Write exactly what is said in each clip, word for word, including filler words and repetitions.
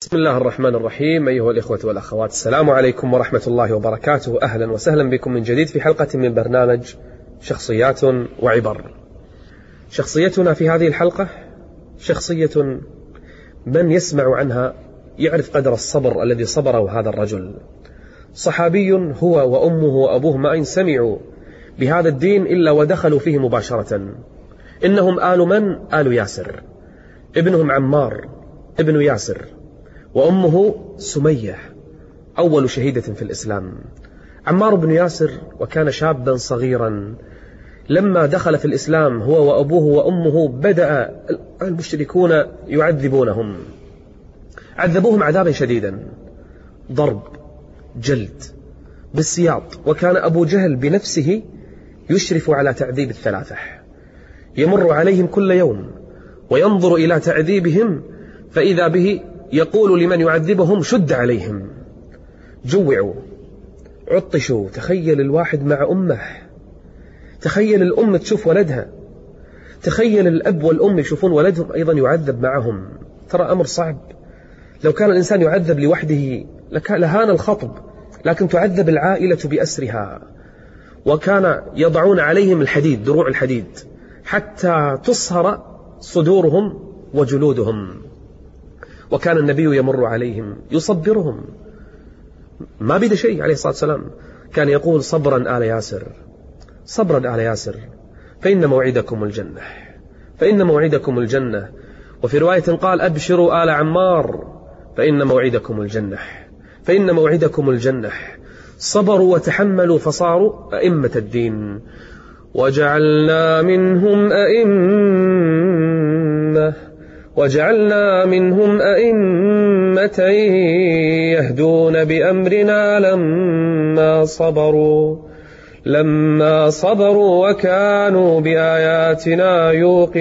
بسم الله الرحمن الرحيم. أيها الإخوة والأخوات، السلام عليكم ورحمة الله وبركاته. أهلا وسهلا بكم من جديد في حلقة من برنامج شخصيات وعبر. شخصيتنا في هذه الحلقة شخصية من يسمع عنها يعرف قدر الصبر الذي صبره هذا الرجل. صحابي هو وأمه وأبوه ما إن سمعوا بهذا الدين إلا ودخلوا فيه مباشرة. إنهم آل من؟ آل ياسر. ابنهم عمار ابن ياسر، وأمه سمية أول شهيدة في الإسلام. عمار بن ياسر وكان شابا صغيرا لما دخل في الإسلام هو وأبوه وأمه بدأ المشركون يعذبونهم، عذبوهم عذابا شديدا، ضرب، جلد، بالسياط. وكان أبو جهل بنفسه يشرف على تعذيب الثلاثة، يمر عليهم كل يوم وينظر إلى تعذيبهم، فإذا به يقول لمن يعذبهم: شد عليهم. جوعوا، عطشوا. تخيل الواحد مع أمه، تخيل الأم تشوف ولدها، تخيل الأب والأم يشوفون ولدهم أيضا يعذب معهم. ترى أمر صعب. لو كان الإنسان يعذب لوحده لهان الخطب، لكن تعذب العائلة بأسرها. وكان يضعون عليهم الحديد، دروع الحديد، حتى تصهر صدورهم وجلودهم. وكان النبي يمر عليهم يصبرهم، ما بدا شيء عليه الصلاة والسلام. كان يقول: صبرا آل ياسر، صبرا آل ياسر، فإن موعدكم الجنة، فإن موعدكم الجنة. وفي رواية قال: أبشروا آل عمار، فإن موعدكم الجنة، فإن موعدكم الجنة. صبروا وتحملوا فصاروا أئمة الدين. وجعلنا منهم أئمة وجعلنا منهم أئمة يهدون بأمرنا لما صبروا لما صبروا وكانوا بآياتنا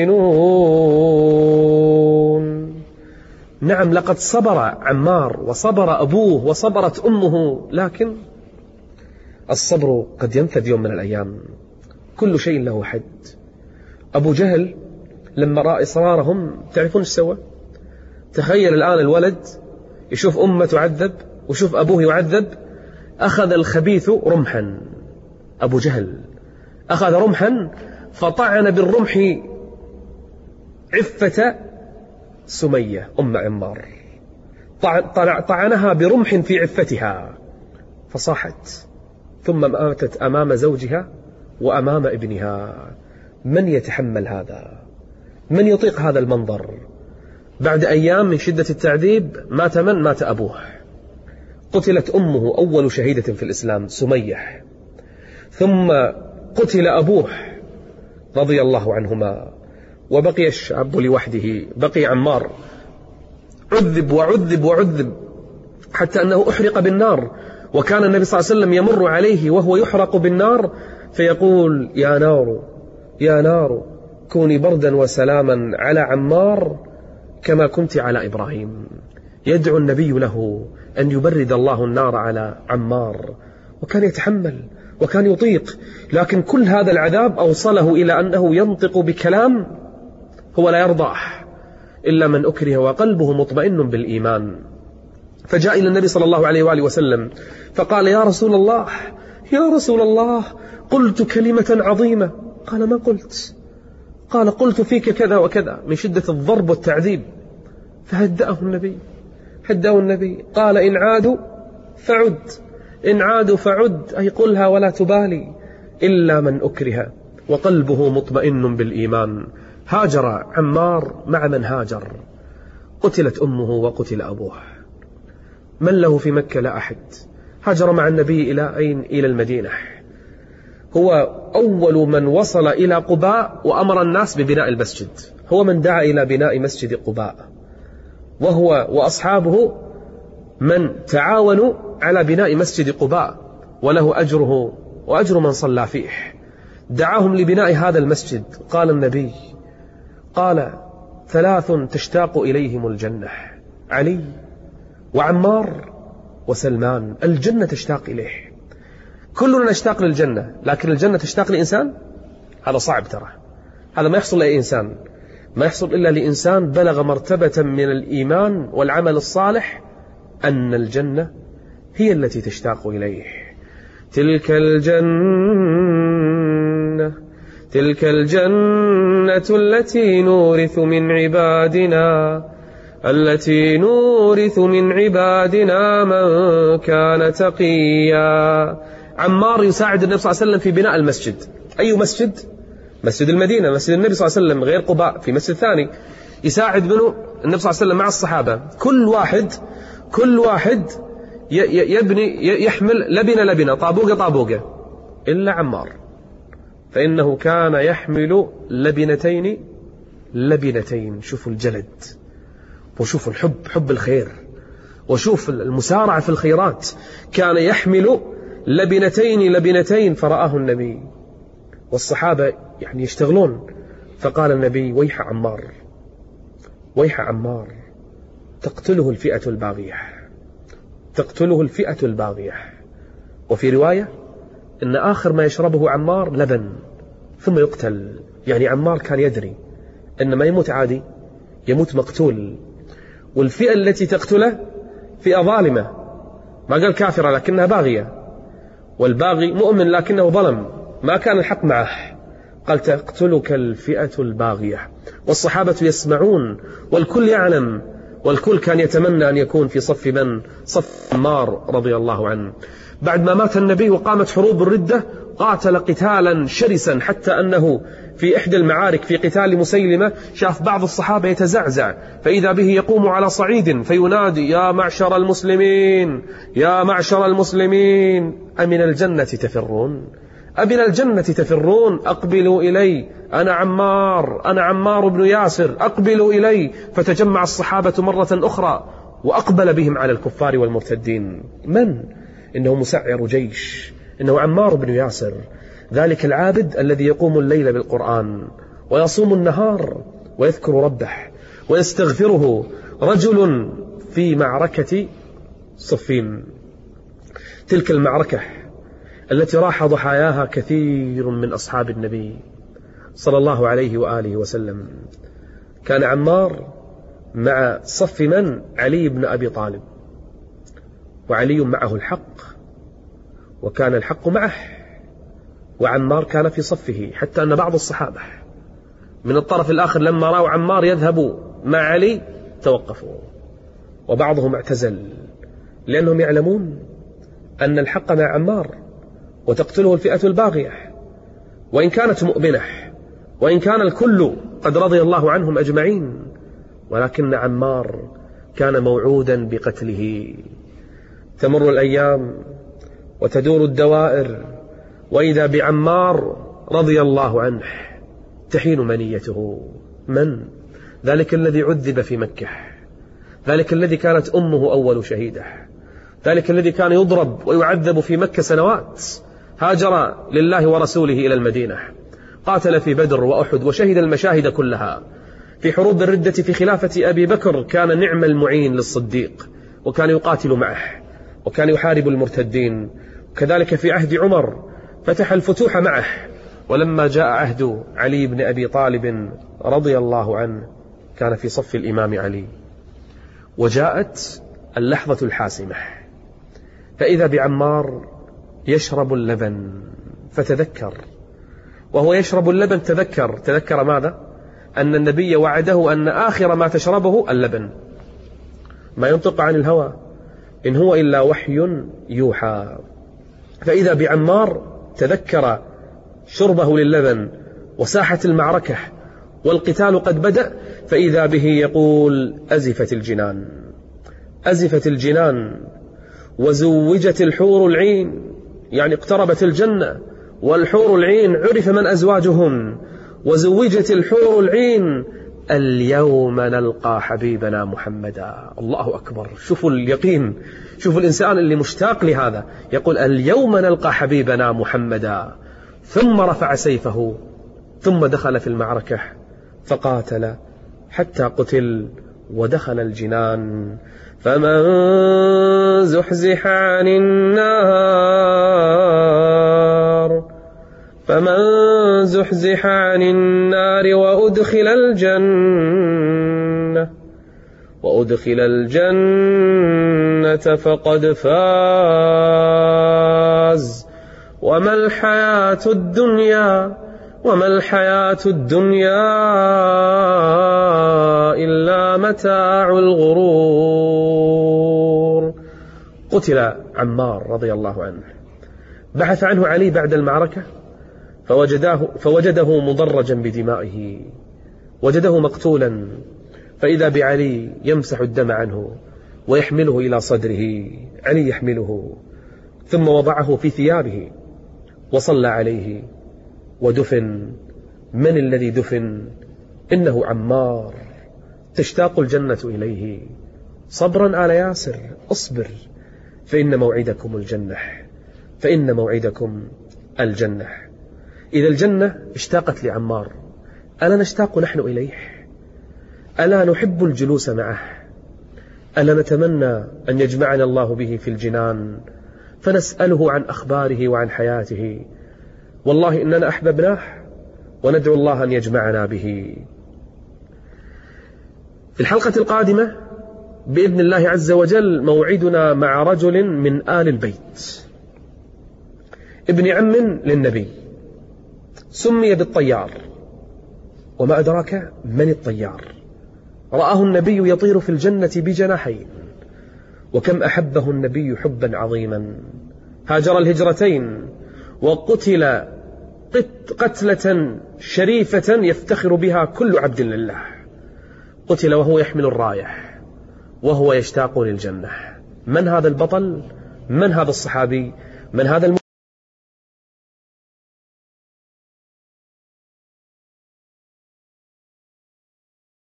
يوقنون. نعم، لقد صبر عمار وصبر أبوه وصبرت أمه، لكن الصبر قد ينفذ يوم من الأيام. كل شيء له حد. أبو جهل لما رأى إصرارهم تعرفون ايش سوى؟ تخيل الآن الولد يشوف أمه تعذب ويشوف أبوه يعذب، أخذ الخبيث رمحا. أبو جهل أخذ رمحا فطعن بالرمح عفة سمية أم عمار، طعنها برمح في عفتها فصاحت، ثم ماتت أمام زوجها وأمام ابنها. من يتحمل هذا؟ من يطيق هذا المنظر؟ بعد أيام من شدة التعذيب مات من؟ مات أبوه. قتلت أمه أول شهيدة في الإسلام سمية، ثم قتل أبوه رضي الله عنهما، وبقي الشاب لوحده، بقي عمار. عذب وعذب وعذب حتى أنه أحرق بالنار. وكان النبي صلى الله عليه وسلم يمر عليه وهو يحرق بالنار فيقول: يا نار يا نار كوني بردا وسلاما على عمار كما كنت على إبراهيم. يدعو النبي له أن يبرد الله النار على عمار. وكان يتحمل وكان يطيق، لكن كل هذا العذاب أوصله إلى أنه ينطق بكلام هو لا يرضاه إلا من أكره وقلبه مطمئن بالإيمان. فجاء إلى النبي صلى الله عليه وآله وسلم فقال: يا رسول الله يا رسول الله قلت كلمة عظيمة. قال: ما قلت؟ قال: قلت فيك كذا وكذا، من شدة الضرب والتعذيب. فهدأه النبي هدأه النبي قال: إن عادوا فعد، إن عادوا فعد، أي قلها ولا تبالي، إلا من أكره وقلبه مطمئن بالإيمان. هاجر عمار مع من هاجر، قتلت أمه وقتل أبوه. من له في مكة؟ لا أحد. هاجر مع النبي إلى أين؟ إلى المدينة. هو أول من وصل إلى قباء وأمر الناس ببناء المسجد، هو من دعا إلى بناء مسجد قباء، وهو وأصحابه من تعاونوا على بناء مسجد قباء، وله أجره وأجر من صلى فيه. دعاهم لبناء هذا المسجد. قال النبي قال: ثلاث تشتاق إليهم الجنة: علي وعمار وسلمان. الجنة تشتاق إليه. كلنا نشتاق للجنة، لكن الجنة تشتاق لإنسان؟ هذا صعب، ترى هذا ما يحصل لأي إنسان. ما يحصل إلا لإنسان بلغ مرتبة من الإيمان والعمل الصالح أن الجنة هي التي تشتاق إليه. تلك الجنة تلك الجنة التي نورث من عبادنا التي نورث من عبادنا من كان تقيا. عمار يساعد النبي صلى الله عليه وسلم في بناء المسجد. أي مسجد؟ مسجد المدينة، مسجد النبي صلى الله عليه وسلم، غير قباء في مسجد ثاني. يساعد منه النبي صلى الله عليه وسلم مع الصحابة، كل واحد كل واحد يبني يحمل لبنة لبنة، طابوقة طابوقة، إلا عمار فإنه كان يحمل لبنتين لبنتين. شوفوا الجلد، وشوفوا الحب، حب الخير، وشوف المسارعة في الخيرات. كان يحمل لبنتين لبنتين. فرآه النبي والصحابة يعني يشتغلون، فقال النبي: ويح عمار ويح عمار، تقتله الفئة الباغية تقتله الفئة الباغية. وفي رواية إن آخر ما يشربه عمار لبن ثم يقتل. يعني عمار كان يدري إن ما يموت عادي، يموت مقتول. والفئة التي تقتله فئة ظالمة، ما قال كافرة لكنها باغية، والباغي مؤمن لكنه ظلم، ما كان الحق معه. قال: تقتلك الفئة الباغية. والصحابة يسمعون والكل يعلم، والكل كان يتمنى أن يكون في صف من؟ صف عمار رضي الله عنه. بعد ما مات النبي وقامت حروب الردة، قاتل قتالا شرسا، حتى أنه في إحدى المعارك في قتال مسيلمة شاف بعض الصحابة يتزعزع، فإذا به يقوم على صعيد فينادي: يا معشر المسلمين يا معشر المسلمين أمن الجنة تفرون أمن الجنة تفرون أقبلوا إلي، أنا عمار أنا عمار بن ياسر، أقبلوا إلي. فتجمع الصحابة مرة أخرى وأقبل بهم على الكفار والمرتدين. من؟ إنه مسعر جيش، إنه عمار بن ياسر، ذلك العابد الذي يقوم الليل بالقرآن ويصوم النهار ويذكر ربه ويستغفره، رجل في معركة صفين. تلك المعركة التي راح ضحاياها كثير من أصحاب النبي صلى الله عليه وآله وسلم. كان عمار مع صف من؟ علي بن أبي طالب، وعلي معه الحق وكان الحق معه، وعمار كان في صفه، حتى أن بعض الصحابة من الطرف الآخر لما رأوا عمار يذهب مع علي توقفوا، وبعضهم اعتزل، لأنهم يعلمون أن الحق مع عمار وتقتله الفئة الباغية، وإن كانت مؤمنة، وإن كان الكل قد رضي الله عنهم أجمعين، ولكن عمار كان موعودا بقتله. تمر الأيام وتدور الدوائر، وإذا بعمار رضي الله عنه تحين منيته. من؟ ذلك الذي عذب في مكة، ذلك الذي كانت أمه أول شهيدة، ذلك الذي كان يضرب ويعذب في مكة سنوات، هاجر لله ورسوله إلى المدينة، قاتل في بدر وأحد وشهد المشاهد كلها. في حروب الردة في خلافة أبي بكر كان نعم المعين للصديق، وكان يقاتل معه وكان يحارب المرتدين. وكذلك في عهد عمر فتح الفتوح معه. ولما جاء عهد علي بن أبي طالب رضي الله عنه كان في صف الإمام علي. وجاءت اللحظة الحاسمة، فإذا بعمار يشرب اللبن، فتذكر وهو يشرب اللبن تذكر تذكر ماذا؟ أن النبي وعده أن آخر ما تشربه اللبن، ما ينطق عن الهوى، إن هو إلا وحي يوحى. فإذا بعمار تذكر شربه للبن وساحة المعركة والقتال قد بدأ، فإذا به يقول: أزفت الجنان أزفت الجنان وزوجت الحور العين، يعني اقتربت الجنة، والحور العين عرف من أزواجهم، وزوجت الحور العين، اليوم نلقى حبيبنا محمدا. الله أكبر، شوفوا اليقين، شوفوا الإنسان اللي مشتاق لهذا يقول: اليوم نلقى حبيبنا محمدا. ثم رفع سيفه ثم دخل في المعركة فقاتل حتى قتل ودخل الجنان. فمن زحزح عن النار فمن زحزح عن النار وأدخل الجنة وأدخل الجنة فقد فاز وما الحياة الدنيا وما الحياة الدنيا إلا متاع الغرور. قتل عمار رضي الله عنه، بحث عنه علي بعد المعركة فوجده, فوجده مضرجا بدمائه، وجده مقتولا، فإذا بعلي يمسح الدم عنه ويحمله إلى صدره. علي يحمله ثم وضعه في ثيابه وصلى عليه ودفن. من الذي دفن؟ إنه عمار، تشتاق الجنة إليه. صبرا آل ياسر، اصبر، فإن موعدكم الجنة، فإن موعدكم الجنة. إذا الجنة اشتاقت لعمار، ألا نشتاق نحن إليه؟ ألا نحب الجلوس معه؟ ألا نتمنى أن يجمعنا الله به في الجنان فنسأله عن أخباره وعن حياته؟ والله إننا أحببناه وندعو الله أن يجمعنا به. في الحلقة القادمة بإذن الله عز وجل موعدنا مع رجل من آل البيت، ابن عم للنبي، سمي بالطيار. وما أدراك من الطيار؟ رآه النبي يطير في الجنة بجناحين، وكم أحبه النبي حبا عظيما. هاجر الهجرتين وقتل قتلة شريفة يفتخر بها كل عبد لله. قتل وهو يحمل الرايح وهو يشتاق للجنة. من هذا البطل؟ من هذا الصحابي؟ من هذا الم...